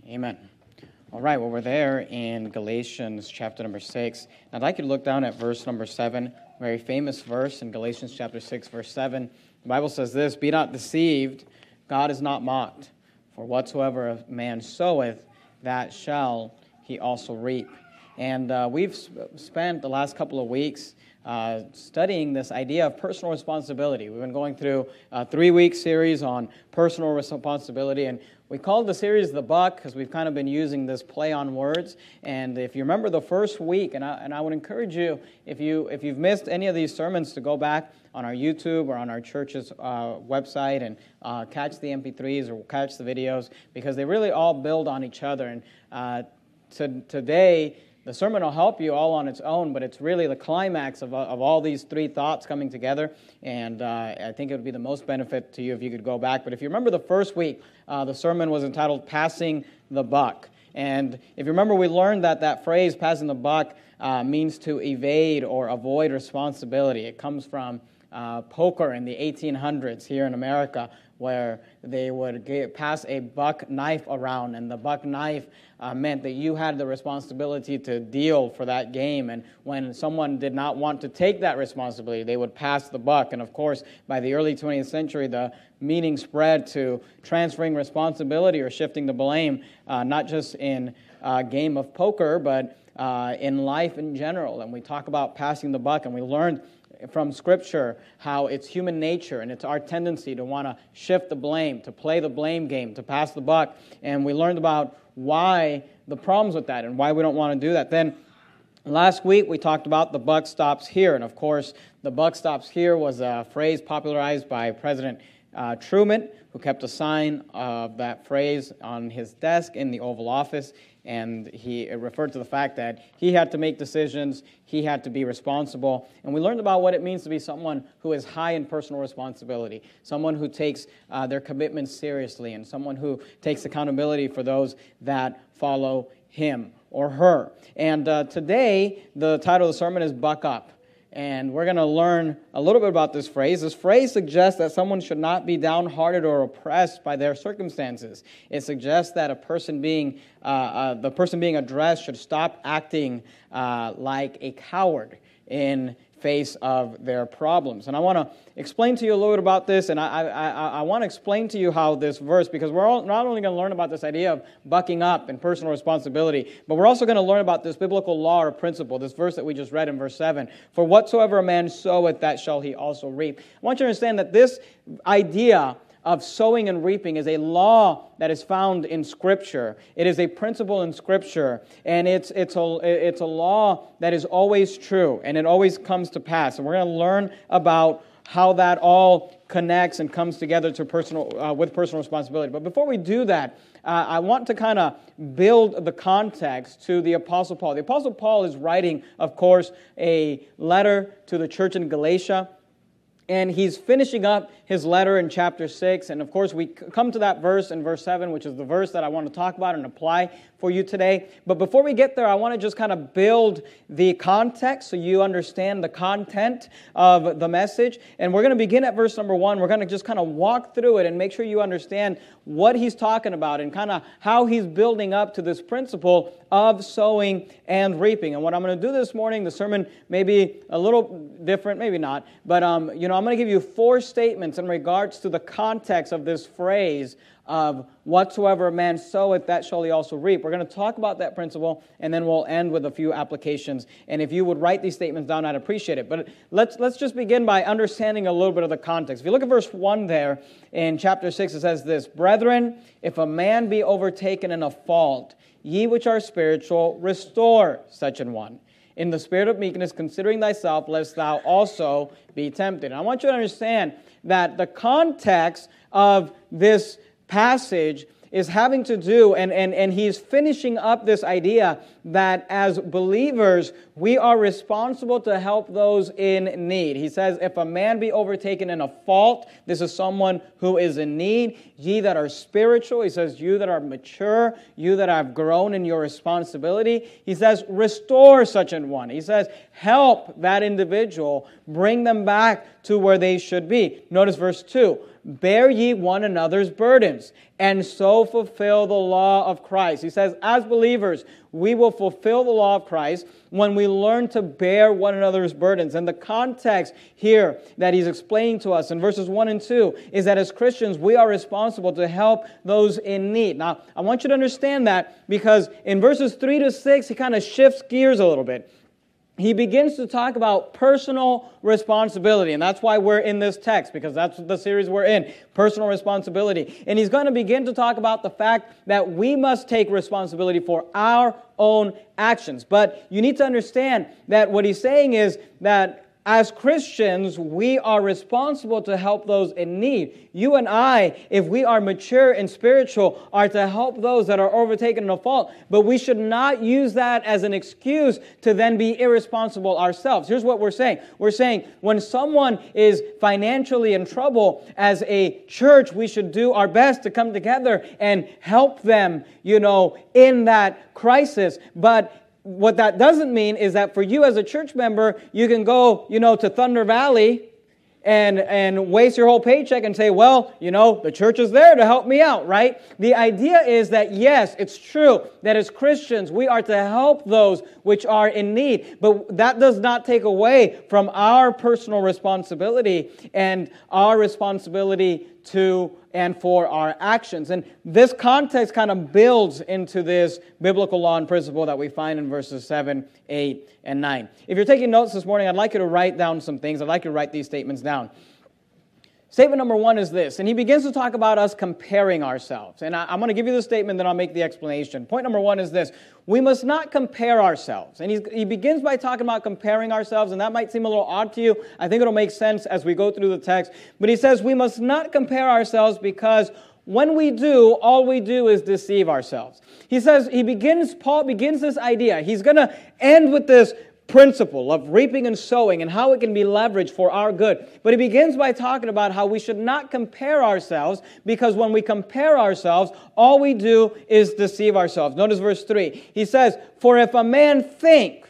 Amen. All right, well, we're there in Galatians chapter number 6. I'd like you to look down at verse number 7, a very famous verse in Galatians chapter 6, verse 7. The Bible says this, "Be not deceived, God is not mocked. For whatsoever a man soweth, that shall he also reap." And we've spent the last couple of weeks studying this idea of personal responsibility. We've been going through a 3-week series on personal responsibility, and we called the series The Buck because we've kind of been using this play on words. And if you remember the first week, and I would encourage you, if you've missed any of these sermons, to go back on our YouTube or on our church's website and catch the MP3s or catch the videos, because they really all build on each other. And today, the sermon will help you all on its own, but it's really the climax of all these 3 thoughts coming together, and I think it would be the most benefit to you if you could go back. But if you remember the first week, the sermon was entitled Passing the Buck. And if you remember, we learned that phrase, passing the buck, means to evade or avoid responsibility. It comes from poker in the 1800s here in America, where they would pass a buck knife around, and the buck knife meant that you had the responsibility to deal for that game, and when someone did not want to take that responsibility, they would pass the buck. And of course, by the early 20th century, the meaning spread to transferring responsibility or shifting the blame, not just in a game of poker, but in life in general. And we talk about passing the buck, and we learned from Scripture how it's human nature and it's our tendency to want to shift the blame, to play the blame game, to pass the buck. And we learned about why the problems with that and why we don't want to do that. Then last week we talked about the buck stops here. And of course, the buck stops here was a phrase popularized by President Truman, who kept a sign of that phrase on his desk in the Oval Office. And he referred to the fact that he had to make decisions, he had to be responsible. And we learned about what it means to be someone who is high in personal responsibility, someone who takes their commitments seriously, and someone who takes accountability for those that follow him or her. And today, the title of the sermon is Buck Up. And we're going to learn a little bit about this phrase. This phrase suggests that someone should not be downhearted or oppressed by their circumstances. It suggests that the person being addressed should stop acting like a coward in face of their problems. And I want to explain to you a little bit about this, and I want to explain to you how this verse, because we're not only going to learn about this idea of bucking up and personal responsibility, but we're also going to learn about this biblical law or principle, this verse that we just read in verse 7. For whatsoever a man soweth, that shall he also reap. I want you to understand that this idea of sowing and reaping is a law that is found in Scripture. It is a principle in Scripture, and it's a law that is always true, and it always comes to pass. And we're going to learn about how that all connects and comes together to with personal responsibility. But before we do that, I want to kind of build the context to the Apostle Paul. The Apostle Paul is writing, of course, a letter to the church in Galatia. And he's finishing up his letter in chapter 6. And of course, we come to that verse in verse 7, which is the verse that I want to talk about and apply for you today. But before we get there, I want to just kind of build the context so you understand the content of the message. And we're going to begin at verse number 1. We're going to just kind of walk through it and make sure you understand what he's talking about and kind of how he's building up to this principle of sowing and reaping. And what I'm going to do this morning, the sermon may be a little different, maybe not, but I'm going to give you 4 statements in regards to the context of this phrase of whatsoever a man soweth, that shall he also reap. We're going to talk about that principle, and then we'll end with a few applications. And if you would write these statements down, I'd appreciate it. But let's just begin by understanding a little bit of the context. If you look at verse 1 there in chapter 6, it says this, Brethren, if a man be overtaken in a fault, ye which are spiritual, restore such an one. In the spirit of meekness, considering thyself, lest thou also be tempted. And I want you to understand that the context of this passage is having to do, and he's finishing up this idea that as believers, we are responsible to help those in need. He says, if a man be overtaken in a fault, this is someone who is in need. Ye that are spiritual, he says, you that are mature, you that have grown in your responsibility. He says, restore such an one. He says, help that individual, bring them back to where they should be. Notice verse 2. bear ye one another's burdens, and so fulfill the law of Christ. He says, as believers, we will fulfill the law of Christ when we learn to bear one another's burdens. And the context here that he's explaining to us in verses 1 and 2 is that as Christians, we are responsible to help those in need. Now, I want you to understand that because in verses 3 to 6, he kind of shifts gears a little bit. He begins to talk about personal responsibility, and that's why we're in this text, because that's the series we're in, personal responsibility. And he's going to begin to talk about the fact that we must take responsibility for our own actions. But you need to understand that what he's saying is that as Christians, we are responsible to help those in need. You and I, if we are mature and spiritual, are to help those that are overtaken in a fault. But we should not use that as an excuse to then be irresponsible ourselves. Here's what we're saying. We're saying when someone is financially in trouble, as a church, we should do our best to come together and help them, in that crisis. But what that doesn't mean is that for you as a church member, you can go, to Thunder Valley and waste your whole paycheck and say, well, the church is there to help me out, right? The idea is that, yes, it's true that as Christians, we are to help those which are in need. But that does not take away from our personal responsibility and our responsibility to and for our actions. And this context kind of builds into this biblical law and principle that we find in verses 7, 8, and 9. If you're taking notes this morning, I'd like you to write down some things. I'd like you to write these statements down. Statement number 1 is this, and he begins to talk about us comparing ourselves. And I'm going to give you the statement, then I'll make the explanation. Point number 1 is this: we must not compare ourselves. And he begins by talking about comparing ourselves, and that might seem a little odd to you. I think it'll make sense as we go through the text. But he says we must not compare ourselves because when we do, all we do is deceive ourselves. Paul begins this idea. He's going to end with this principle of reaping and sowing and how it can be leveraged for our good. But he begins by talking about how we should not compare ourselves, because when we compare ourselves, all we do is deceive ourselves. Notice verse 3. He says, For if a man think.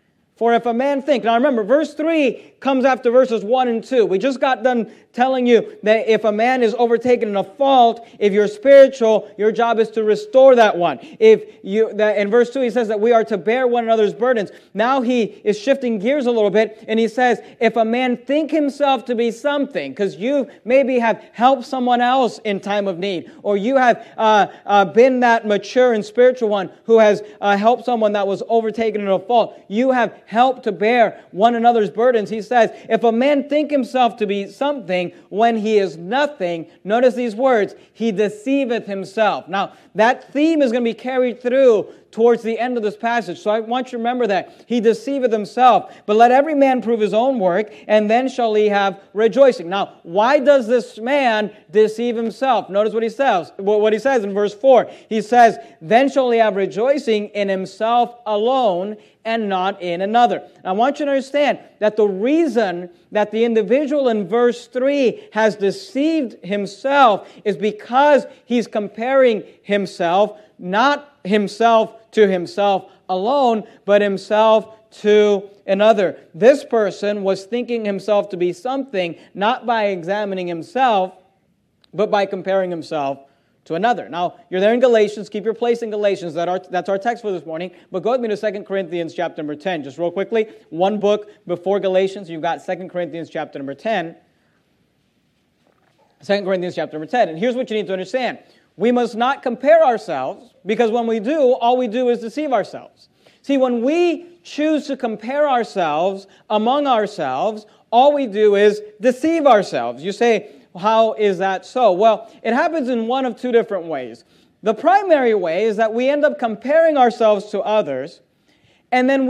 Now remember, verse 3 comes after verses 1 and 2. We just got done telling you that if a man is overtaken in a fault, if you're spiritual, your job is to restore that one. In verse 2 he says that we are to bear one another's burdens. Now he is shifting gears a little bit, and he says, if a man think himself to be something, because you maybe have helped someone else in time of need, or you have been that mature and spiritual one who has helped someone that was overtaken in a fault. You have helped to bear one another's burdens. He says, if a man think himself to be something when he is nothing, notice these words, he deceiveth himself. Now, that theme is going to be carried through towards the end of this passage. So I want you to remember that. He deceiveth himself. But let every man prove his own work, and then shall he have rejoicing. Now, why does this man deceive himself? Notice what he says in verse 4. He says, then shall he have rejoicing in himself alone, and not in another. I want you to understand that the reason that the individual in verse 3 has deceived himself is because he's comparing himself, not himself to himself alone, but himself to another. This person was thinking himself to be something, not by examining himself, but by comparing himself to another. Now, you're there in Galatians. Keep your place in Galatians. That's our text for this morning. But go with me to 2 Corinthians chapter number 10. Just real quickly, one book before Galatians. You've got 2 Corinthians chapter number 10. 2 Corinthians chapter number 10. And here's what you need to understand. We must not compare ourselves, because when we do, all we do is deceive ourselves. See, when we choose to compare ourselves among ourselves, all we do is deceive ourselves. You say, how is that so? Well, it happens in one of two different ways. The primary way is that we end up comparing ourselves to others, and then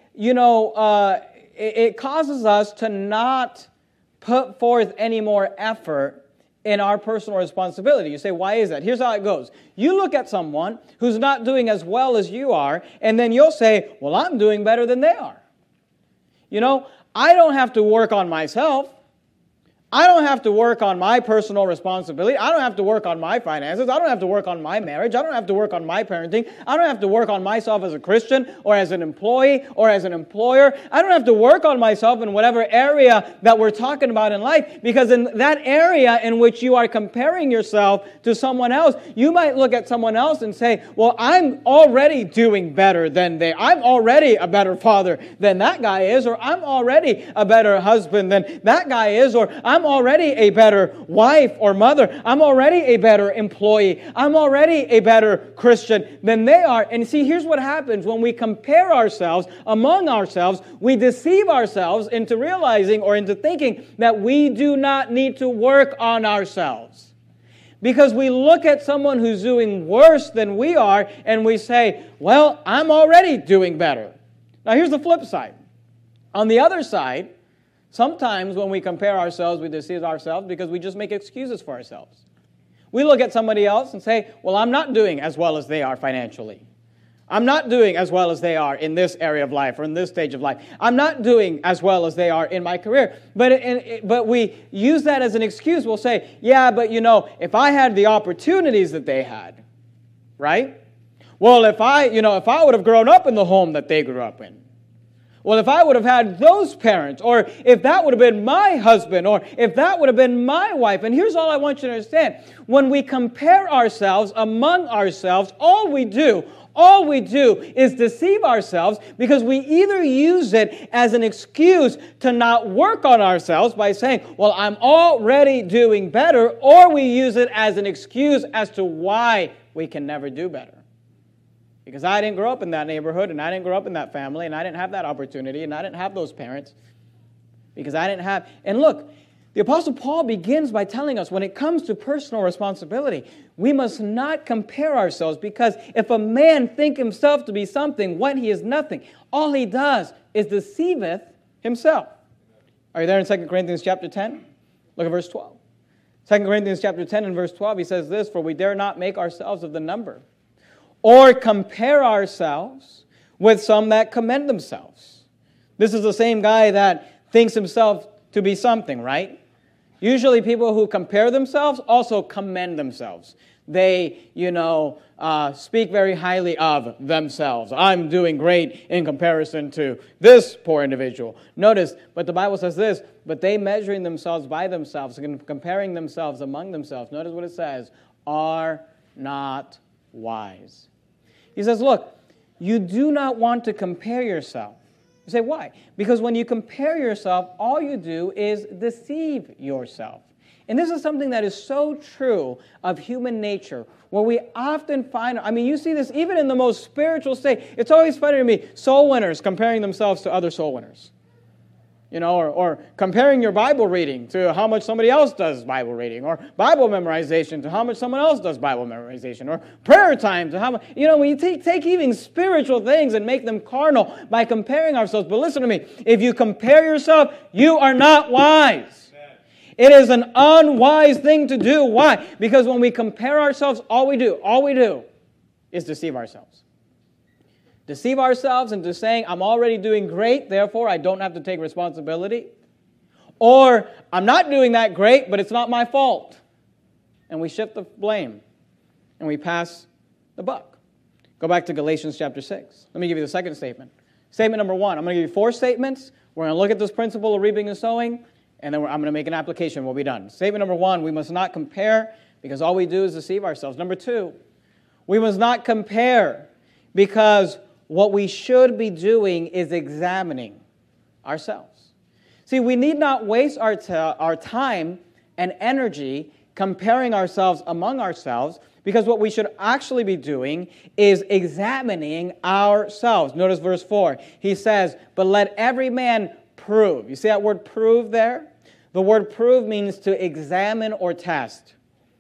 it causes us to not put forth any more effort in our personal responsibility. You say, why is that? Here's how it goes. You look at someone who's not doing as well as you are, and then you'll say, well, I'm doing better than they are. I don't have to work on myself. I don't have to work on my personal responsibility. I don't have to work on my finances. I don't have to work on my marriage. I don't have to work on my parenting. I don't have to work on myself as a Christian or as an employee or as an employer. I don't have to work on myself in whatever area that we're talking about in life, because in that area in which you are comparing yourself to someone else, you might look at someone else and say, well, I'm already doing better than they. I'm already a better father than that guy is, or I'm already a better husband than that guy is, or I'm already a better wife or mother. I'm already a better employee. I'm already a better Christian than they are. And see, here's what happens when we compare ourselves among ourselves. We deceive ourselves into realizing or into thinking that we do not need to work on ourselves. Because we look at someone who's doing worse than we are and we say, well, I'm already doing better. Now here's the flip side. On the other side, sometimes when we compare ourselves, we deceive ourselves because we just make excuses for ourselves. We look at somebody else and say, well, I'm not doing as well as they are financially. I'm not doing as well as they are in this area of life or in this stage of life. I'm not doing as well as they are in my career. But we use that as an excuse. We'll say, yeah, but if I had the opportunities that they had, right? Well, if I would have grown up in the home that they grew up in. Well, if I would have had those parents, or if that would have been my husband, or if that would have been my wife. And here's all I want you to understand. When we compare ourselves among ourselves, all we do is deceive ourselves, because we either use it as an excuse to not work on ourselves by saying, well, I'm already doing better, or we use it as an excuse as to why we can never do better. Because I didn't grow up in that neighborhood, and I didn't grow up in that family, and I didn't have that opportunity, and I didn't have those parents. Because I didn't have... And look, the Apostle Paul begins by telling us when it comes to personal responsibility, we must not compare ourselves, because if a man think himself to be something when he is nothing, all he does is deceiveth himself. Are you there in 2 Corinthians chapter 10? Look at verse 12. 2 Corinthians chapter 10 and verse 12, he says this, for we dare not make ourselves of the number, or compare ourselves with some that commend themselves. This is the same guy that thinks himself to be something, right? Usually people who compare themselves also commend themselves. They, speak very highly of themselves. I'm doing great in comparison to this poor individual. Notice, but the Bible says this, but they measuring themselves by themselves and comparing themselves among themselves. Notice what it says, are not wise. He says, look, you do not want to compare yourself. You say, why? Because when you compare yourself, all you do is deceive yourself. And this is something that is so true of human nature, where we often find, you see this even in the most spiritual state. It's always funny to me, soul winners comparing themselves to other soul winners. Or comparing your Bible reading to how much somebody else does Bible reading, or Bible memorization to how much someone else does Bible memorization, or prayer time to how much, when you take even spiritual things and make them carnal by comparing ourselves. But listen to me, if you compare yourself, you are not wise. It is an unwise thing to do. Why? Because when we compare ourselves, all we do is deceive ourselves. Deceive ourselves into saying, I'm already doing great, therefore I don't have to take responsibility. Or, I'm not doing that great, but it's not my fault. And we shift the blame. And we pass the buck. Go back to Galatians chapter 6. Let me give you the second statement. Statement number 1. I'm going to give you 4 statements. We're going to look at this principle of reaping and sowing. And then I'm going to make an application. We'll be done. Statement number 1, we must not compare, because all we do is deceive ourselves. Number 2, we must not compare, because what we should be doing is examining ourselves. See, we need not waste our time and energy comparing ourselves among ourselves, because what we should actually be doing is examining ourselves. Notice verse 4. He says, but let every man prove. You see that word prove there? The word prove means to examine or test.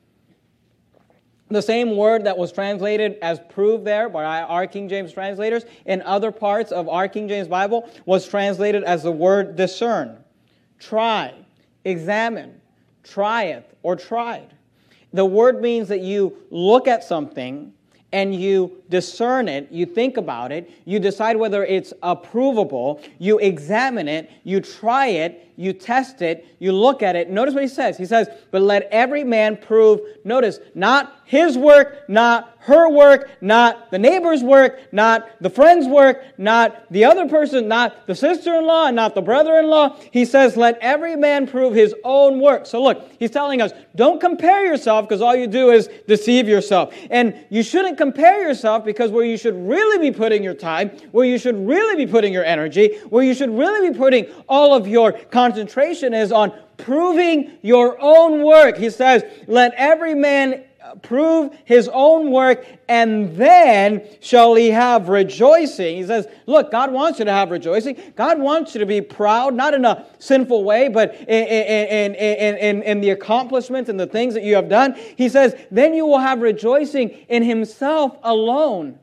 The same word that was translated as prove there by our King James translators in other parts of our King James Bible was translated as the word discern, try, examine, trieth, or tried. The word means that you look at something and you discern it, you think about it, you decide whether it's approvable, you examine it, you try it, you test it, you look at it. Notice what he says. He says, but let every man prove, notice, not his work, not her work, not the neighbor's work, not the friend's work, not the other person, not the sister-in-law, and not the brother-in-law. He says, let every man prove his own work. So look, he's telling us, don't compare yourself because all you do is deceive yourself. And you shouldn't compare yourself because where you should really be putting your time, where you should really be putting your energy, where you should really be putting all of your concentration is on proving your own work. He says, let every man prove his own work, and then shall he have rejoicing. He says, look, God wants you to have rejoicing. God wants you to be proud, not in a sinful way, but in the accomplishments and the things that you have done. He says, then you will have rejoicing in himself alone,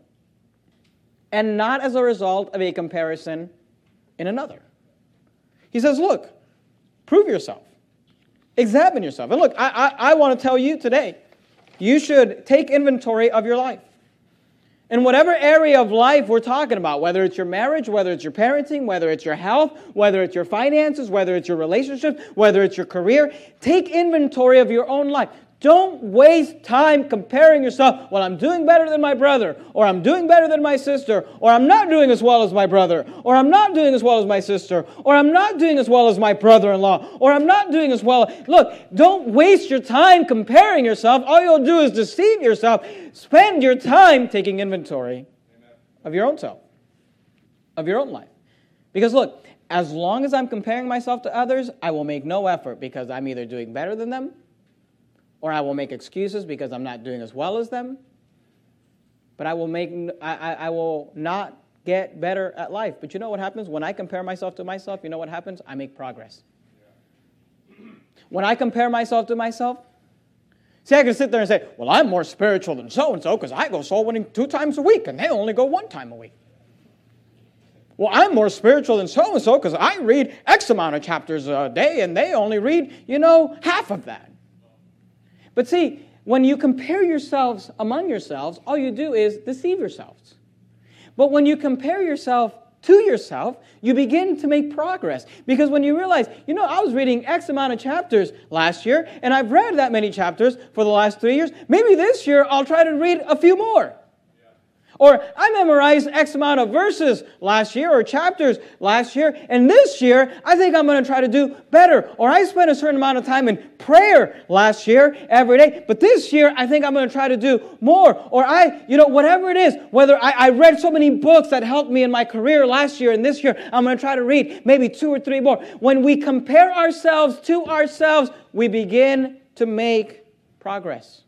and not as a result of a comparison in another. He says, look, prove yourself. Examine yourself. And look, I want to tell you today, you should take inventory of your life. In whatever area of life we're talking about, whether it's your marriage, whether it's your parenting, whether it's your health, whether it's your finances, whether it's your relationships, whether it's your career, take inventory of your own life. Don't waste time comparing yourself. Well, I'm doing better than my brother, or I'm doing better than my sister, or I'm not doing as well as my brother, or I'm not doing as well as my sister, or I'm not doing as well as my brother-in-law, or I'm not doing as well. Look, don't waste your time comparing yourself. All you'll do is deceive yourself. Spend your time taking inventory of your own self, of your own life. Because look, as long as I'm comparing myself to others, I will make no effort because I'm either doing better than them, or I will make excuses because I'm not doing as well as them. But I will not get better at life. But you know what happens? When I compare myself to myself, you know what happens? I make progress. When I compare myself to myself, see, I can sit there and say, well, I'm more spiritual than so-and-so because I go soul winning 2 times a week and they only go 1 time a week. Well, I'm more spiritual than so-and-so because I read X amount of chapters a day and they only read, half of that. But see, when you compare yourselves among yourselves, all you do is deceive yourselves. But when you compare yourself to yourself, you begin to make progress. Because when you realize, I was reading X amount of chapters last year, and I've read that many chapters for the last 3 years, maybe this year I'll try to read a few more. Or I memorized X amount of verses last year or chapters last year, and this year I think I'm going to try to do better. Or I spent a certain amount of time in prayer last year every day, but this year I think I'm going to try to do more. Or whatever it is, whether I read so many books that helped me in my career last year and this year, I'm going to try to read maybe 2 or 3 more. When we compare ourselves to ourselves, we begin to make progress.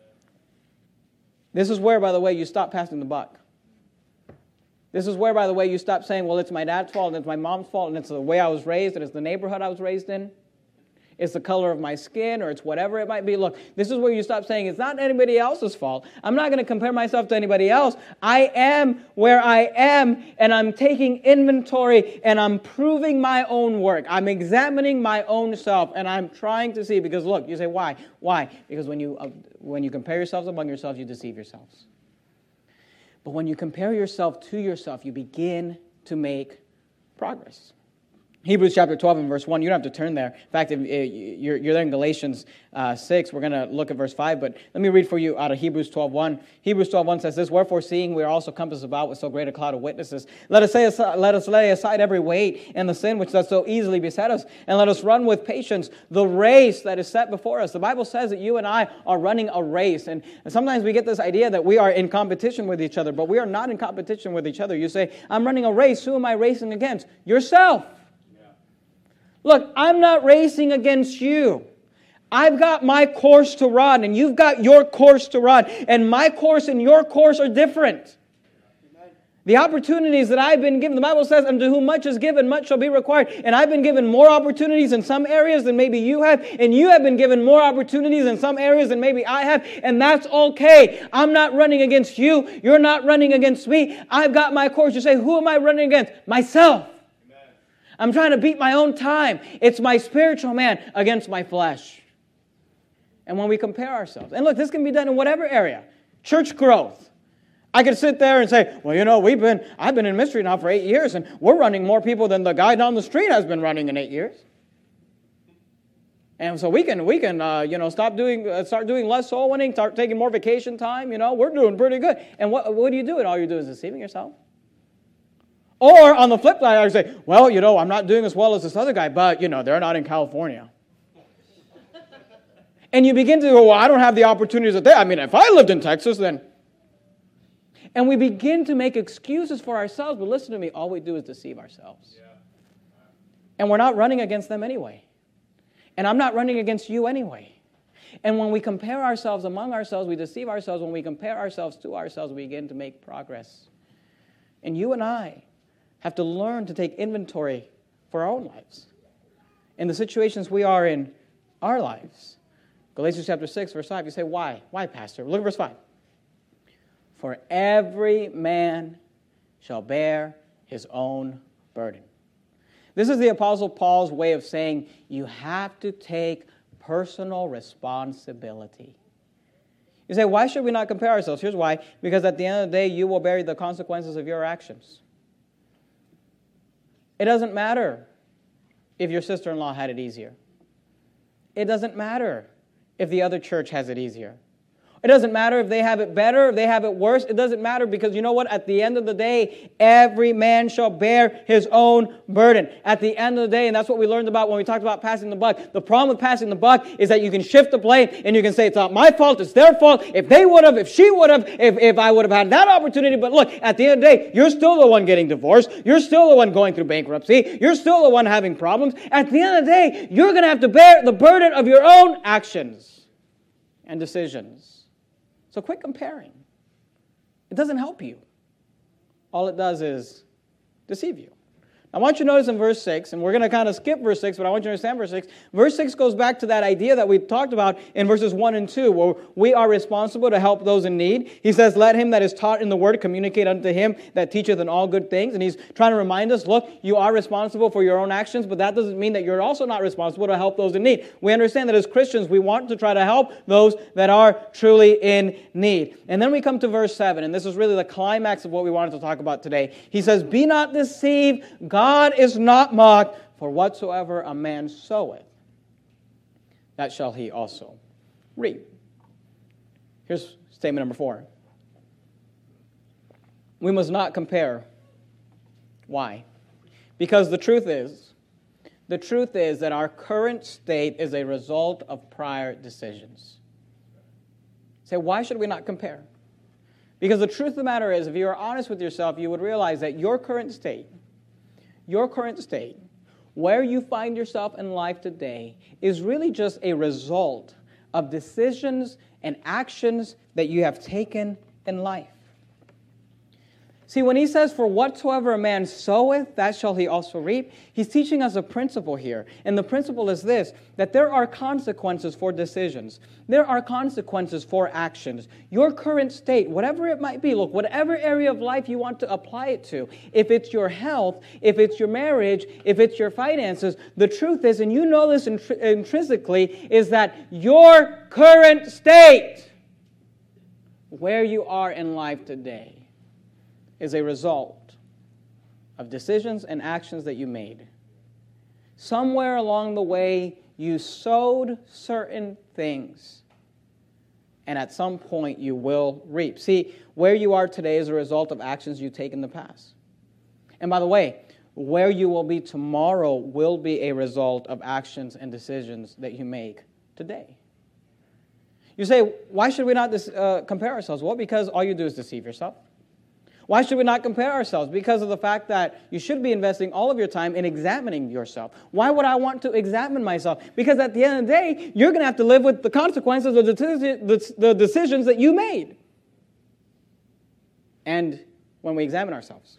This is where, by the way, you stop passing the buck. This is where, by the way, you stop saying, well, it's my dad's fault, and it's my mom's fault, and it's the way I was raised, and it's the neighborhood I was raised in. It's the color of my skin, or it's whatever it might be. Look, this is where you stop saying, it's not anybody else's fault. I'm not going to compare myself to anybody else. I am where I am, and I'm taking inventory, and I'm proving my own work. I'm examining my own self, and I'm trying to see, because look, you say, why? Why? Because when you compare yourselves among yourselves, you deceive yourselves. But when you compare yourself to yourself, you begin to make progress. Hebrews chapter 12 and verse 1, you don't have to turn there. In fact, if you're there in Galatians 6, we're going to look at verse 5, but let me read for you out of Hebrews 12:1. Hebrews 12:1 says this, wherefore seeing we are also compassed about with so great a cloud of witnesses, let us lay aside every weight and the sin which does so easily beset us, and let us run with patience the race that is set before us. The Bible says that you and I are running a race, and sometimes we get this idea that we are in competition with each other, but we are not in competition with each other. You say, I'm running a race. Who am I racing against? Yourself. Look, I'm not racing against you. I've got my course to run, and you've got your course to run, and my course and your course are different. The opportunities that I've been given, the Bible says, unto whom much is given, much shall be required. And I've been given more opportunities in some areas than maybe you have, and you have been given more opportunities in some areas than maybe I have, and that's okay. I'm not running against you. You're not running against me. I've got my course. You say, who am I running against? Myself. I'm trying to beat my own time. It's my spiritual man against my flesh. And when we compare ourselves, and look, this can be done in whatever area. Church growth. I could sit there and say, well, I've been in ministry now for 8 years, and we're running more people than the guy down the street has been running in 8 years. And so we can start doing less soul winning, start taking more vacation time. We're doing pretty good. And what do you do? And all you do is deceiving yourself. Or on the flip side, I would say, well, I'm not doing as well as this other guy, but they're not in California. And you begin to go, well, I don't have the opportunities that they. I mean, if I lived in Texas, then. And we begin to make excuses for ourselves, but listen to me, all we do is deceive ourselves. Yeah. And we're not running against them anyway. And I'm not running against you anyway. And when we compare ourselves among ourselves, we deceive ourselves. When we compare ourselves to ourselves, we begin to make progress. And you and I have to learn to take inventory for our own lives. In the situations we are in our lives. Galatians chapter 6, verse 5, you say, why? Why, Pastor? Look at verse 5. For every man shall bear his own burden. This is the Apostle Paul's way of saying you have to take personal responsibility. You say, why should we not compare ourselves? Here's why. Because at the end of the day, you will bear the consequences of your actions. It doesn't matter if your sister-in-law had it easier. It doesn't matter if the other church has it easier. It doesn't matter if they have it better, if they have it worse. It doesn't matter because you know what? At the end of the day, every man shall bear his own burden. At the end of the day, and that's what we learned about when we talked about passing the buck. The problem with passing the buck is that you can shift the blame and you can say, it's not my fault, it's their fault. If they would have, if she would have, if I would have had that opportunity. But look, at the end of the day, you're still the one getting divorced. You're still the one going through bankruptcy. You're still the one having problems. At the end of the day, you're going to have to bear the burden of your own actions and decisions. So quit comparing. It doesn't help you. All it does is deceive you. I want you to notice in verse 6, and we're going to kind of skip verse 6, but I want you to understand verse 6. Verse 6 goes back to that idea that we talked about in verses 1 and 2, where we are responsible to help those in need. He says, let him that is taught in the word communicate unto him that teacheth in all good things. And he's trying to remind us, look, you are responsible for your own actions, but that doesn't mean that you're also not responsible to help those in need. We understand that as Christians, we want to try to help those that are truly in need. And then we come to verse 7, and this is really the climax of what we wanted to talk about today. He says, be not deceived, God is not mocked, for whatsoever a man soweth, that shall he also reap. Here's statement number 4. We must not compare. Why? Because the truth is that our current state is a result of prior decisions. Say, why should we not compare? Because the truth of the matter is, if you are honest with yourself, you would realize that your current state, where you find yourself in life today, is really just a result of decisions and actions that you have taken in life. See, when he says, for whatsoever a man soweth, that shall he also reap, he's teaching us a principle here. And the principle is this, that there are consequences for decisions. There are consequences for actions. Your current state, whatever it might be, look, whatever area of life you want to apply it to, if it's your health, if it's your marriage, if it's your finances, the truth is, and you know this intrinsically, is that your current state, where you are in life today, is a result of decisions and actions that you made. Somewhere along the way, you sowed certain things, and at some point you will reap. See, where you are today is a result of actions you take in the past. And by the way, where you will be tomorrow will be a result of actions and decisions that you make today. You say, why should we not compare ourselves? Well, because all you do is deceive yourself. Why should we not compare ourselves? Because of the fact that you should be investing all of your time in examining yourself. Why would I want to examine myself? Because at the end of the day, you're going to have to live with the consequences of the decisions that you made. And when we examine ourselves,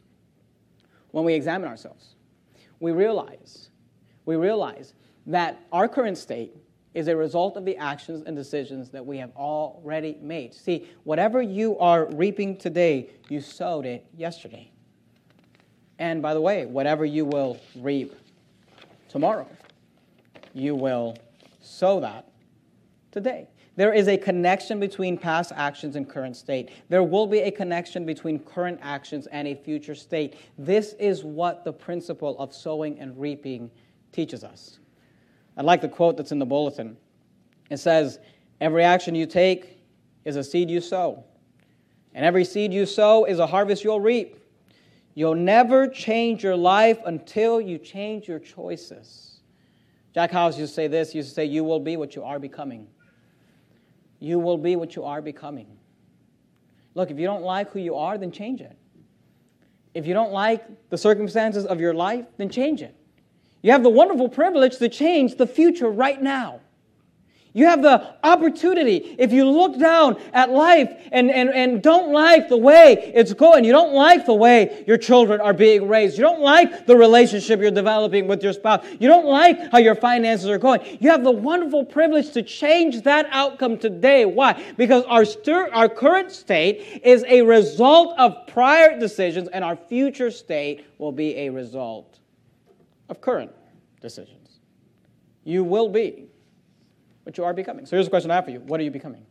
we realize that our current state is a result of the actions and decisions that we have already made. See, whatever you are reaping today, you sowed it yesterday. And by the way, whatever you will reap tomorrow, you will sow that today. There is a connection between past actions and current state. There will be a connection between current actions and a future state. This is what the principle of sowing and reaping teaches us. I like the quote that's in the bulletin. It says, every action you take is a seed you sow. And every seed you sow is a harvest you'll reap. You'll never change your life until you change your choices. Jack Hyles used to say this. He used to say, you will be what you are becoming. You will be what you are becoming. Look, if you don't like who you are, then change it. If you don't like the circumstances of your life, then change it. You have the wonderful privilege to change the future right now. You have the opportunity. If you look down at life and don't like the way it's going, you don't like the way your children are being raised, you don't like the relationship you're developing with your spouse, you don't like how your finances are going, you have the wonderful privilege to change that outcome today. Why? Because our current state is a result of prior decisions, and our future state will be a result of current decisions. You will be what you are becoming. So here's a question I have for you. What are you becoming?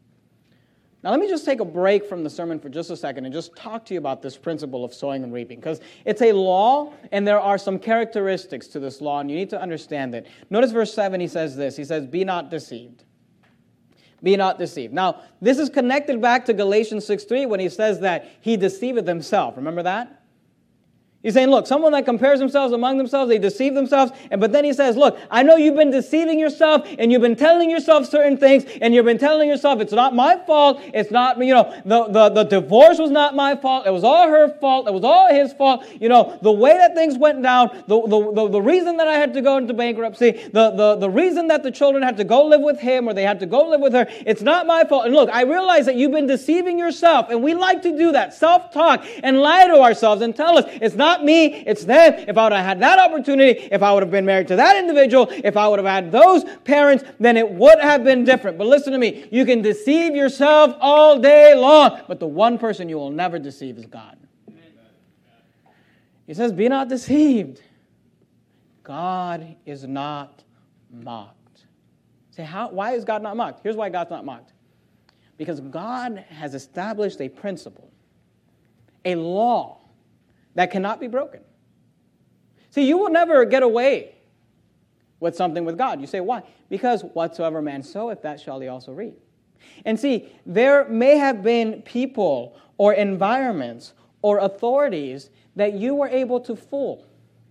Now let me just take a break from the sermon for just a second and just talk to you about this principle of sowing and reaping, because it's a law and there are some characteristics to this law and you need to understand it. Notice verse 7, he says this. He says, be not deceived. Be not deceived. Now this is connected back to Galatians 6:3 when he says that he deceiveth himself. Remember that? He's saying, look, someone that compares themselves among themselves, they deceive themselves. But then he says, look, I know you've been deceiving yourself and you've been telling yourself certain things and you've been telling yourself it's not my fault. It's not, the divorce was not my fault. It was all her fault. It was all his fault. The way that things went down, the reason that I had to go into bankruptcy, the reason that the children had to go live with him or they had to go live with her, it's not my fault. And look, I realize that you've been deceiving yourself, and we like to do that, self-talk, and lie to ourselves and tell us it's not me, it's them. If I would have had that opportunity, if I would have been married to that individual, if I would have had those parents, then it would have been different. But listen to me, you can deceive yourself all day long, but the one person you will never deceive is God. He says, be not deceived. God is not mocked. Say, why is God not mocked? Here's why God's not mocked. Because God has established a principle, a law, that cannot be broken. See, you will never get away with something with God. You say, why? Because whatsoever man soweth, that shall he also reap. And see, there may have been people or environments or authorities that you were able to fool.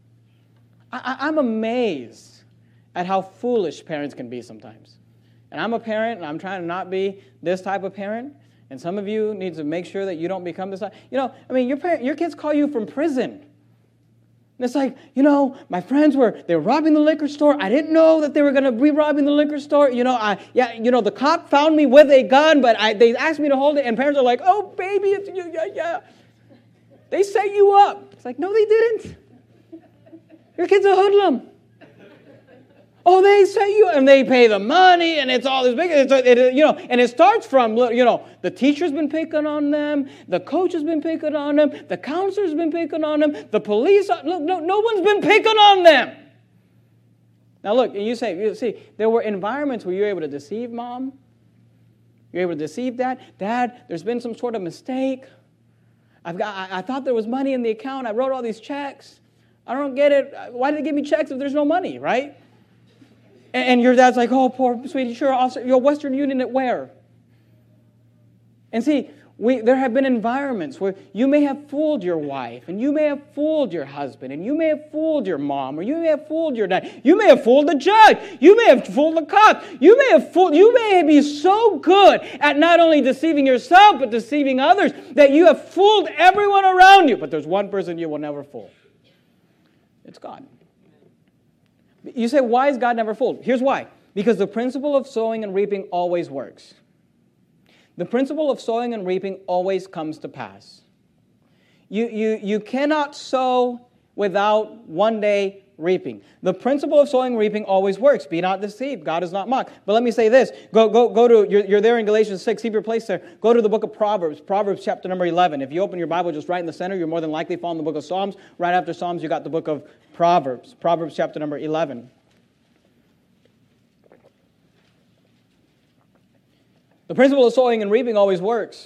I'm amazed at how foolish parents can be sometimes. And I'm a parent, and I'm trying to not be this type of parent. And some of you need to make sure that you don't become this. Your kids call you from prison. And it's like, my friends they were robbing the liquor store. I didn't know that they were going to be robbing the liquor store. The cop found me with a gun, but they asked me to hold it. And parents are like, oh, baby, it's you, yeah. They set you up. It's like, no, they didn't. Your kid's a hoodlum. Oh, they say you, and they pay the money, and it's all this big, and it starts from, the teacher's been picking on them, the coach has been picking on them, the counselor's been picking on them, the police, no one's been picking on them. Now look, you see, there were environments where you were able to deceive mom, you were able to deceive dad. Dad, there's been some sort of mistake. I thought there was money in the account, I wrote all these checks. I don't get it. Why did they give me checks if there's no money, right? And your dad's like, oh, poor sweetie, sure, your Western Union at where? And see, there have been environments where you may have fooled your wife, and you may have fooled your husband, and you may have fooled your mom, or you may have fooled your dad. You may have fooled the judge. You may have fooled the cop. You may be so good at not only deceiving yourself, but deceiving others, that you have fooled everyone around you. But there's one person you will never fool. It's God. You say, why is God never fooled? Here's why. Because the principle of sowing and reaping always works. The principle of sowing and reaping always comes to pass. You cannot sow without one day reaping. The principle of sowing and reaping always works. Be not deceived. God is not mocked. But let me say this. Go to, you're there in Galatians 6. Keep your place there. Go to the book of Proverbs. Proverbs chapter number 11. If you open your Bible just right in the center, you're more than likely following the book of Psalms. Right after Psalms, you got the book of Proverbs. Proverbs chapter number 11. The principle of sowing and reaping always works.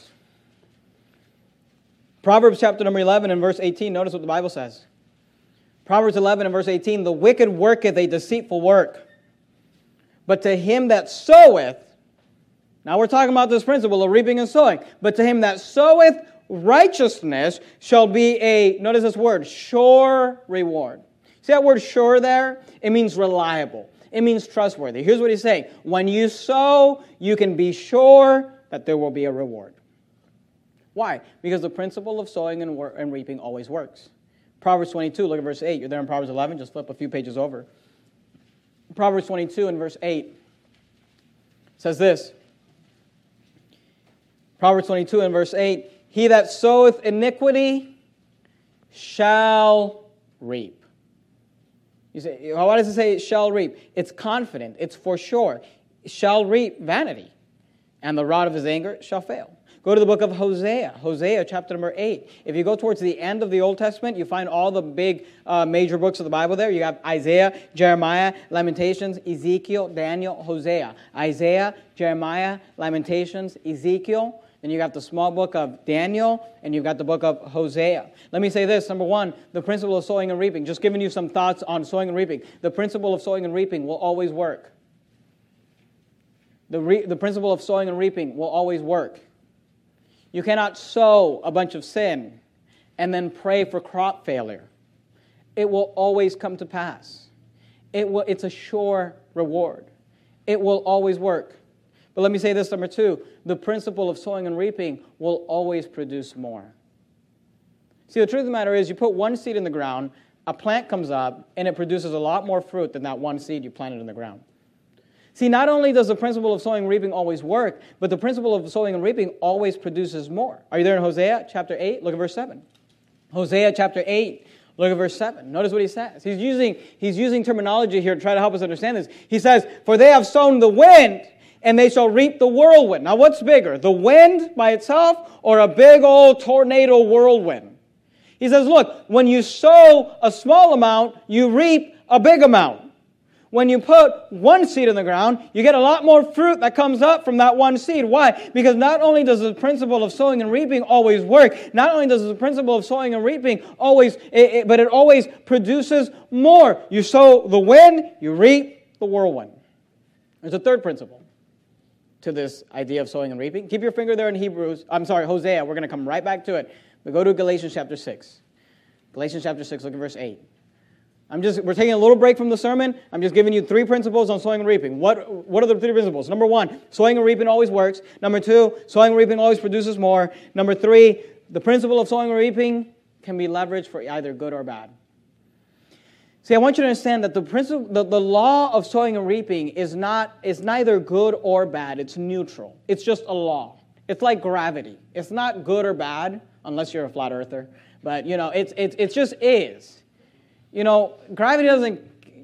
Proverbs chapter number 11 and verse 18, notice what the Bible says. Proverbs 11 and verse 18, the wicked worketh a deceitful work, but to him that soweth, now we're talking about this principle of reaping and sowing, but to him that soweth righteousness shall be a, notice this word, sure reward. See that word sure there? It means reliable. It means trustworthy. Here's what he's saying. When you sow, you can be sure that there will be a reward. Why? Because the principle of sowing and reaping always works. Proverbs 22, look at verse 8. You're there in Proverbs 11, just flip a few pages over. Proverbs 22 and verse 8 says this. Proverbs 22 and verse 8, he that soweth iniquity shall reap. You say, why does it say shall reap? It's confident. It's for sure. Shall reap vanity, and the rod of his anger shall fail. Go to the book of Hosea. Hosea chapter number 8. If you go towards the end of the Old Testament, you find all the big major books of the Bible there. You have Isaiah, Jeremiah, Lamentations, Ezekiel, Daniel, Hosea. Isaiah, Jeremiah, Lamentations, Ezekiel. Then you got the small book of Daniel, and you've got the book of Hosea. Let me say this. Number one, the principle of sowing and reaping. Just giving you some thoughts on sowing and reaping. The principle of sowing and reaping will always work. The principle of sowing and reaping will always work. You cannot sow a bunch of sin and then pray for crop failure. It will always come to pass. It's a sure reward. It will always work. But let me say this, number two, the principle of sowing and reaping will always produce more. See, the truth of the matter is you put one seed in the ground, a plant comes up, and it produces a lot more fruit than that one seed you planted in the ground. See, not only does the principle of sowing and reaping always work, but the principle of sowing and reaping always produces more. Are you there in Hosea chapter 8? Look at verse 7. Hosea chapter 8, look at verse 7. Notice what he says. He's using terminology here to try to help us understand this. He says, for they have sown the wind, and they shall reap the whirlwind. Now what's bigger, the wind by itself or a big old tornado whirlwind? He says, look, when you sow a small amount, you reap a big amount. When you put one seed in the ground, you get a lot more fruit that comes up from that one seed. Why? Because not only does the principle of sowing and reaping always work, not only does the principle of sowing and reaping always, but it always produces more. You sow the wind, you reap the whirlwind. There's a third principle to this idea of sowing and reaping. Keep your finger there in Hosea. We're going to come right back to it. We go to Galatians chapter 6. Galatians chapter 6, look at verse 8. We're taking a little break from the sermon. I'm just giving you three principles on sowing and reaping. What are the three principles? Number one, sowing and reaping always works. Number two, sowing and reaping always produces more. Number three, the principle of sowing and reaping can be leveraged for either good or bad. See, I want you to understand that the law of sowing and reaping is neither good or bad. It's neutral. It's just a law. It's like gravity. It's not good or bad, unless you're a flat earther. But, it just is. Gravity doesn't,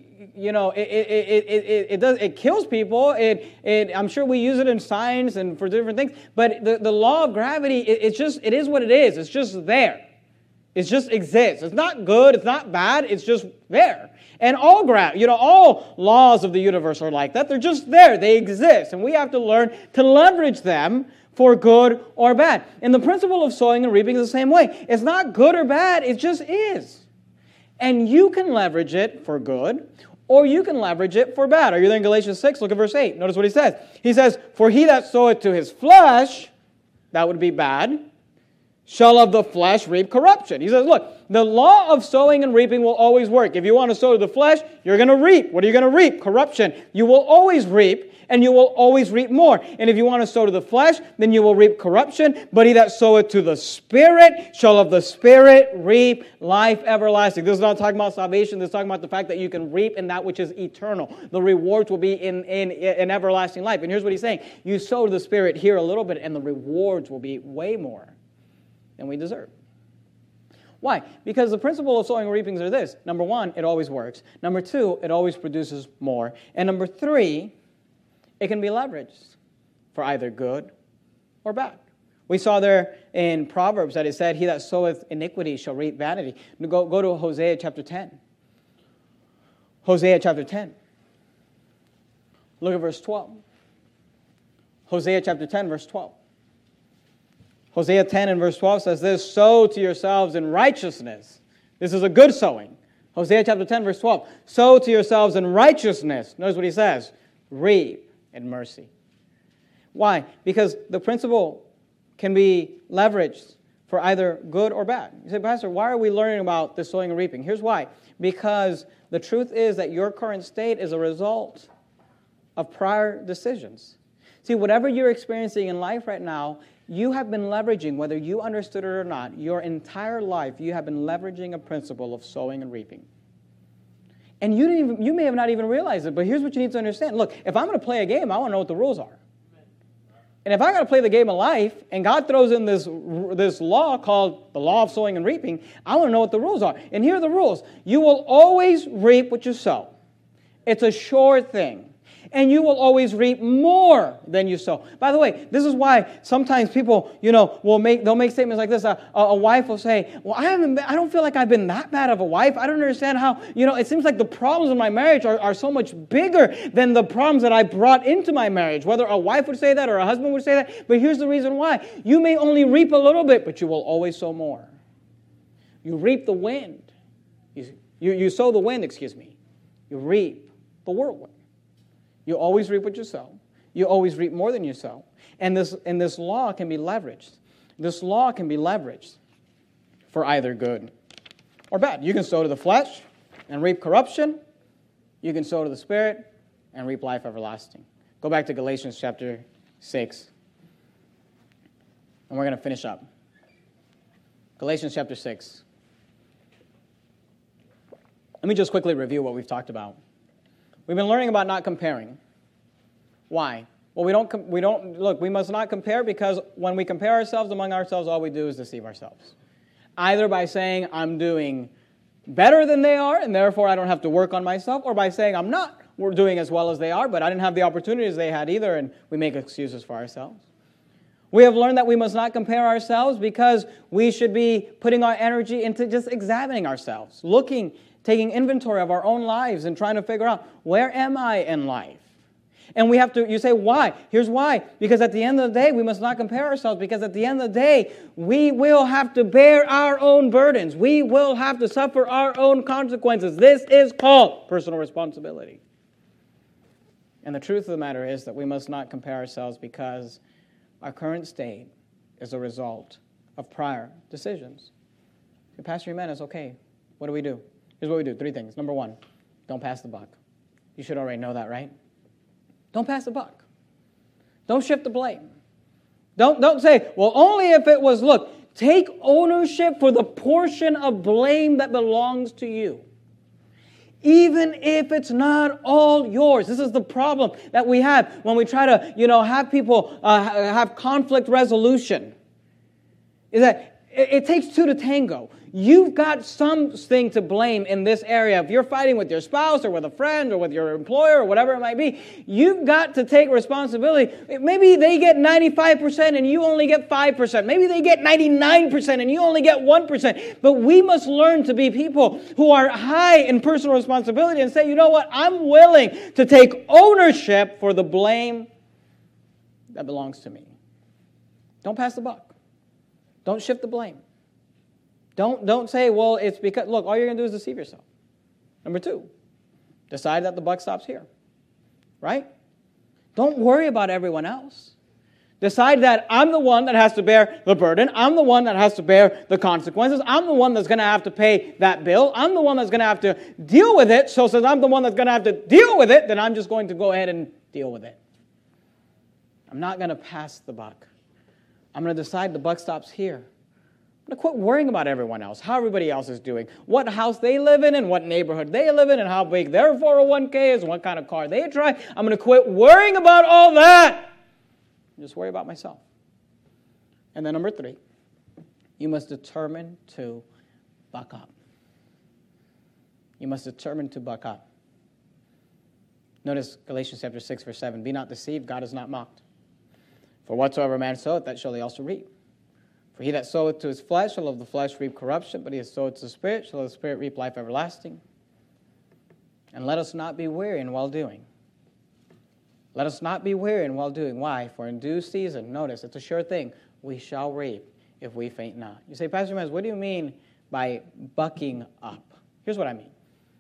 it kills people. I'm sure we use it in science and for different things. But the law of gravity, it is what it is. It's just there. It just exists. It's not good. It's not bad. It's just there. And all laws of the universe are like that. They're just there. They exist. And we have to learn to leverage them for good or bad. And the principle of sowing and reaping is the same way. It's not good or bad. It just is. And you can leverage it for good, or you can leverage it for bad. Are you there in Galatians 6? Look at verse 8. Notice what he says. He says, for he that soweth to his flesh, that would be bad, shall of the flesh reap corruption. He says, look, the law of sowing and reaping will always work. If you want to sow to the flesh, you're going to reap. What are you going to reap? Corruption. You will always reap, and you will always reap more. And if you want to sow to the flesh, then you will reap corruption. But he that soweth to the Spirit shall of the Spirit reap life everlasting. This is not talking about salvation. This is talking about the fact that you can reap in that which is eternal. The rewards will be in everlasting life. And here's what he's saying. You sow to the Spirit here a little bit, and the rewards will be way more than we deserve. Why? Because the principle of sowing and reaping are this. Number one, it always works. Number two, it always produces more. And number three, it can be leveraged for either good or bad. We saw there in Proverbs that it said, he that soweth iniquity shall reap vanity. Go to Hosea chapter 10. Hosea chapter 10. Look at verse 12. Hosea chapter 10, verse 12. Hosea 10 and verse 12 says this, sow to yourselves in righteousness. This is a good sowing. Hosea chapter 10, verse 12. Sow to yourselves in righteousness. Notice what he says. Reap in mercy. Why? Because the principle can be leveraged for either good or bad. You say, Pastor, why are we learning about this sowing and reaping? Here's why. Because the truth is that your current state is a result of prior decisions. See, whatever you're experiencing in life right now, you have been leveraging, whether you understood it or not, your entire life, you have been leveraging a principle of sowing and reaping. And you may have not even realized it, but here's what you need to understand. Look, if I'm going to play a game, I want to know what the rules are. And if I got to play the game of life, and God throws in this law called the law of sowing and reaping, I want to know what the rules are. And here are the rules. You will always reap what you sow. It's a sure thing. And you will always reap more than you sow. By the way, this is why sometimes people, they'll make statements like this. A wife will say, well, I don't feel like I've been that bad of a wife. I don't understand how, it seems like the problems in my marriage are so much bigger than the problems that I brought into my marriage. Whether a wife would say that or a husband would say that. But here's the reason why. You may only reap a little bit, but you will always sow more. You reap the wind. You sow the wind, You reap the whirlwind. You always reap what you sow. You always reap more than you sow. And this law can be leveraged. This law can be leveraged for either good or bad. You can sow to the flesh and reap corruption. You can sow to the Spirit and reap life everlasting. Go back to Galatians chapter 6. And we're going to finish up. Galatians chapter 6. Let me just quickly review what we've talked about. We've been learning about not comparing. Why? Well, we must not compare because when we compare ourselves among ourselves, all we do is deceive ourselves. Either by saying, I'm doing better than they are, and therefore I don't have to work on myself, or by saying, we're doing as well as they are, but I didn't have the opportunities they had either, and we make excuses for ourselves. We have learned that we must not compare ourselves because we should be putting our energy into just examining ourselves, taking inventory of our own lives and trying to figure out, where am I in life? And you say, why? Here's why. Because at the end of the day, we must not compare ourselves, because at the end of the day, we will have to bear our own burdens. We will have to suffer our own consequences. This is called personal responsibility. And the truth of the matter is that we must not compare ourselves because our current state is a result of prior decisions. Pastor Jimenez, okay, what do we do? Here's what we do. 3 things. Number 1, don't pass the buck. You should already know that, right? Don't pass the buck. Don't shift the blame. Don't say, well, only if it was, take ownership for the portion of blame that belongs to you. Even if it's not all yours. This is the problem that we have when we try to, have people have conflict resolution. Is that it takes 2 to tango. You've got something to blame in this area. If you're fighting with your spouse or with a friend or with your employer or whatever it might be, you've got to take responsibility. Maybe they get 95% and you only get 5%. Maybe they get 99% and you only get 1%. But we must learn to be people who are high in personal responsibility and say, you know what? I'm willing to take ownership for the blame that belongs to me. Don't pass the buck. Don't shift the blame. Don't say, well, it's because, all you're going to do is deceive yourself. Number 2, decide that the buck stops here. Right? Don't worry about everyone else. Decide that I'm the one that has to bear the burden. I'm the one that has to bear the consequences. I'm the one that's going to have to pay that bill. I'm the one that's going to have to deal with it. So since I'm the one that's going to have to deal with it, then I'm just going to go ahead and deal with it. I'm not going to pass the buck. I'm going to decide the buck stops here. I'm going to quit worrying about everyone else, how everybody else is doing, what house they live in and what neighborhood they live in and how big their 401k is and what kind of car they drive. I'm going to quit worrying about all that and just worry about myself. And then number 3, you must determine to buck up. You must determine to buck up. Notice Galatians chapter 6, verse 7. Be not deceived, God is not mocked. For whatsoever man soweth, that shall he also reap. For he that soweth to his flesh shall of the flesh reap corruption, but he that soweth to the Spirit shall of the Spirit reap life everlasting. And let us not be weary in well-doing. Let us not be weary in well-doing. Why? For in due season, notice, it's a sure thing, we shall reap if we faint not. You say, Pastor Jimenez, what do you mean by bucking up? Here's what I mean.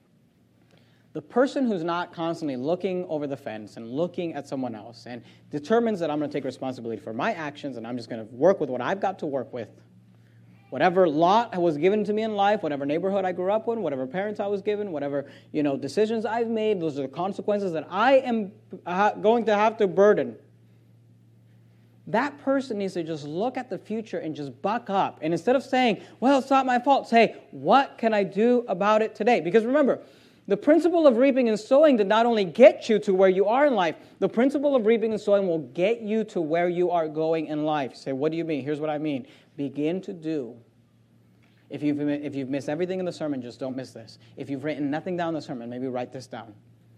The person who's not constantly looking over the fence and looking at someone else and determines that I'm going to take responsibility for my actions and I'm just going to work with what I've got to work with. Whatever lot was given to me in life, whatever neighborhood I grew up in, whatever parents I was given, whatever decisions I've made, those are the consequences that I am going to have to burden. That person needs to just look at the future and just buck up. And instead of saying, well, it's not my fault, say, what can I do about it today? Because remember, the principle of reaping and sowing did not only get you to where you are in life, the principle of reaping and sowing will get you to where you are going in life. You say, what do you mean? Here's what I mean. Begin to do. If you've missed everything in the sermon, just don't miss this. If you've written nothing down in the sermon, maybe write this down.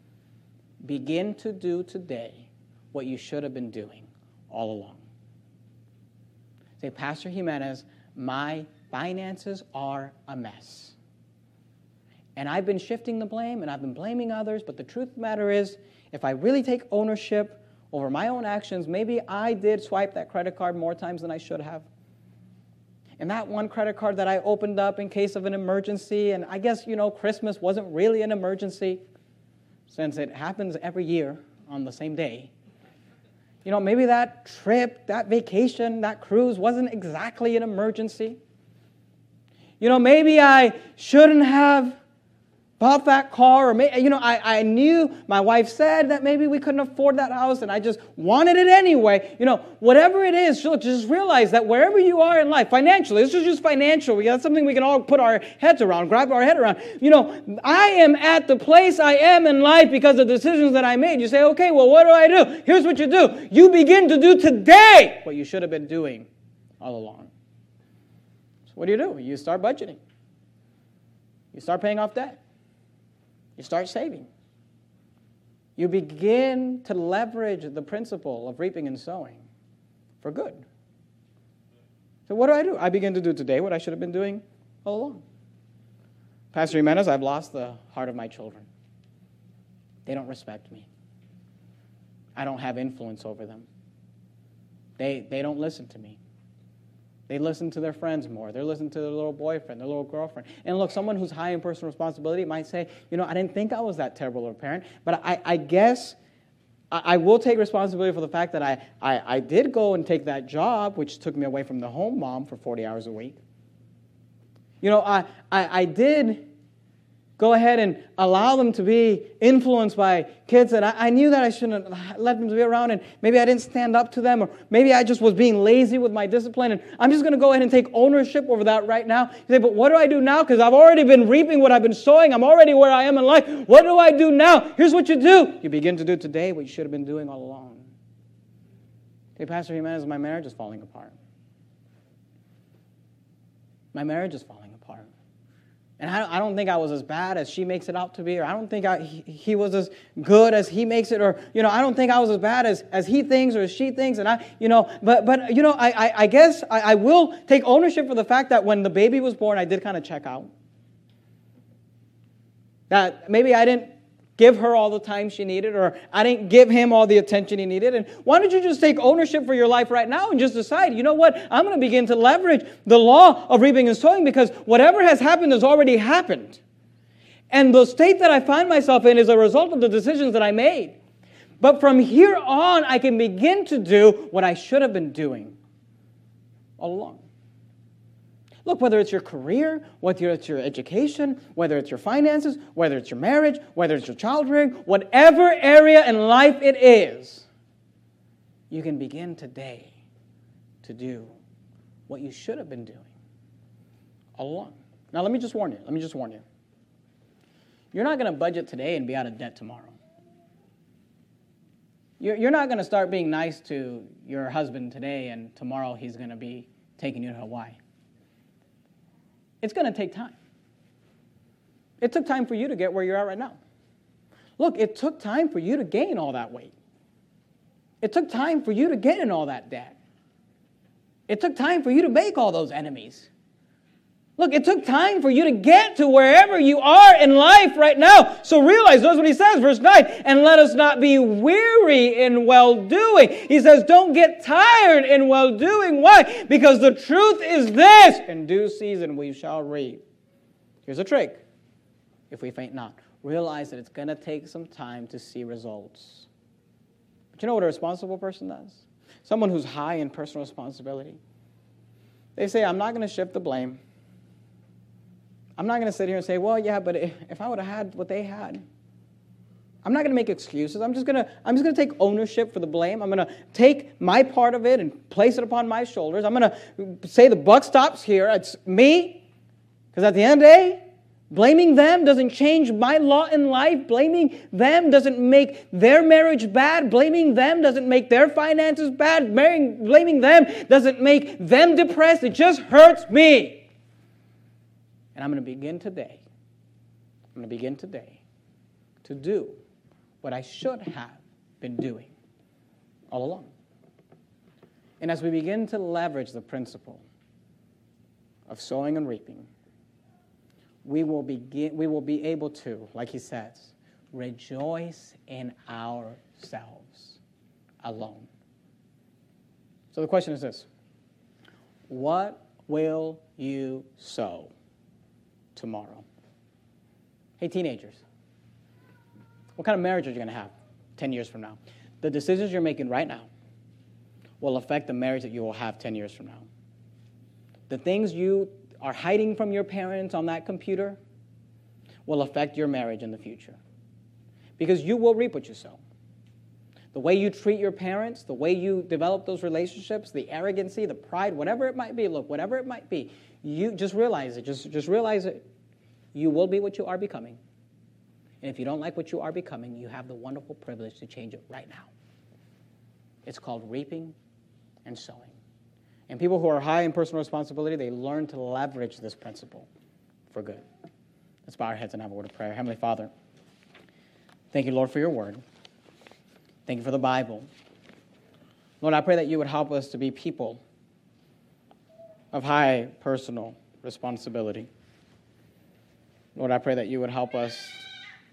Begin to do today what you should have been doing all along. Say, Pastor Jimenez, my finances are a mess. And I've been shifting the blame, and I've been blaming others, but the truth of the matter is, if I really take ownership over my own actions, maybe I did swipe that credit card more times than I should have. And that one credit card that I opened up in case of an emergency, and I guess, Christmas wasn't really an emergency, since it happens every year on the same day. Maybe that trip, that vacation, that cruise wasn't exactly an emergency. Maybe I shouldn't have bought that car, or I knew my wife said that maybe we couldn't afford that house, and I just wanted it anyway. Whatever it is, just realize that wherever you are in life, financially, this is just financial. That's something we can all put our heads around, grab our head around. I am at the place I am in life because of decisions that I made. You say, okay, well, what do I do? Here's what you do. You begin to do today what you should have been doing all along. So what do? You start budgeting. You start paying off debt. You start saving. You begin to leverage the principle of reaping and sowing for good. So what do? I begin to do today what I should have been doing all along. Pastor Jimenez, I've lost the heart of my children. They don't respect me. I don't have influence over them. They don't listen to me. They listen to their friends more. They listen to their little boyfriend, their little girlfriend. And look, someone who's high in personal responsibility might say, I didn't think I was that terrible of a parent, but I guess I will take responsibility for the fact that I did go and take that job, which took me away from the home mom for 40 hours a week. I did go ahead and allow them to be influenced by kids that I knew that I shouldn't let them to be around, and maybe I didn't stand up to them, or maybe I just was being lazy with my discipline, and I'm just going to go ahead and take ownership over that right now. You say, but what do I do now? Because I've already been reaping what I've been sowing. I'm already where I am in life. What do I do now? Here's what you do. You begin to do today what you should have been doing all along. Hey, Pastor Jimenez, my marriage is falling apart. My marriage is falling apart. And I don't think I was as bad as she makes it out to be, or I don't think he was as good as he makes it, or, I don't think I was as bad as he thinks or as she thinks, and I guess I will take ownership for the fact that when the baby was born, I did kind of check out. That maybe I didn't give her all the time she needed, or I didn't give him all the attention he needed. And why don't you just take ownership for your life right now and just decide, you know what, I'm going to begin to leverage the law of reaping and sowing, because whatever has happened has already happened. And the state that I find myself in is a result of the decisions that I made. But from here on, I can begin to do what I should have been doing all along. Look, whether it's your career, whether it's your education, whether it's your finances, whether it's your marriage, whether it's your child rearing, whatever area in life it is, you can begin today to do what you should have been doing all along. Now, let me just warn you. You're not going to budget today and be out of debt tomorrow. You're not going to start being nice to your husband today and tomorrow he's going to be taking you to Hawaii. It's going to take time. It took time for you to get where you're at right now. Look, it took time for you to gain all that weight. It took time for you to get in all that debt. It took time for you to make all those enemies. Look, it took time for you to get to wherever you are in life right now. So realize, notice what he says, verse 9, and let us not be weary in well-doing. He says, don't get tired in well-doing. Why? Because the truth is this, in due season we shall reap. Here's a trick. If we faint not, realize that it's going to take some time to see results. But you know what a responsible person does? Someone who's high in personal responsibility. They say, I'm not going to shift the blame. I'm not going to sit here and say, well, yeah, but if I would have had what they had. I'm not going to make excuses. I'm just going to take ownership for the blame. I'm going to take my part of it and place it upon my shoulders. I'm going to say the buck stops here. It's me. Because at the end of the day, blaming them doesn't change my lot in life. Blaming them doesn't make their marriage bad. Blaming them doesn't make their finances bad. Blaming them doesn't make them depressed. It just hurts me. And I'm going to begin today. To do what I should have been doing all along. And as we begin to leverage the principle of sowing and reaping, we will be able to, like he says, rejoice in ourselves alone. So the question is this: what will you sow tomorrow? Hey, teenagers, what kind of marriage are you going to have 10 years from now? The decisions you're making right now will affect the marriage that you will have 10 years from now. The things you are hiding from your parents on that computer will affect your marriage in the future. Because you will reap what you sow. The way you treat your parents, the way you develop those relationships, the arrogancy, the pride, whatever it might be, whatever it might be, you just realize it. Just realize it. You will be what you are becoming. And if you don't like what you are becoming, you have the wonderful privilege to change it right now. It's called reaping and sowing. And people who are high in personal responsibility, they learn to leverage this principle for good. Let's bow our heads and have a word of prayer. Heavenly Father, thank you, Lord, for your word. Thank you for the Bible. Lord, I pray that you would help us to be people of high personal responsibility. Lord, I pray that you would help us